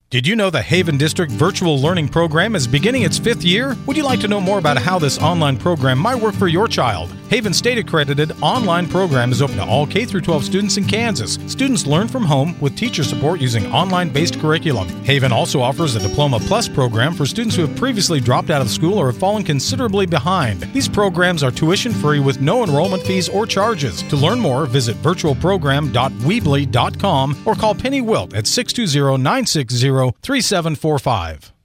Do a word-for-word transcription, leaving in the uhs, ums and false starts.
Did you know the Haven District Virtual Learning Program is beginning its fifth year? Would you like to know more about how this online program might work for your child? Haven state-accredited online program is open to all K through twelve students in Kansas. Students learn from home with teacher support using online-based curriculum. Haven also offers a Diploma Plus program for students who have previously dropped out of school or have fallen considerably behind. These programs are tuition-free with no enrollment fees or charges. To learn more, visit virtual program dot weebly dot com or call Penny Wilt at six two zero, nine six zero, three seven four five.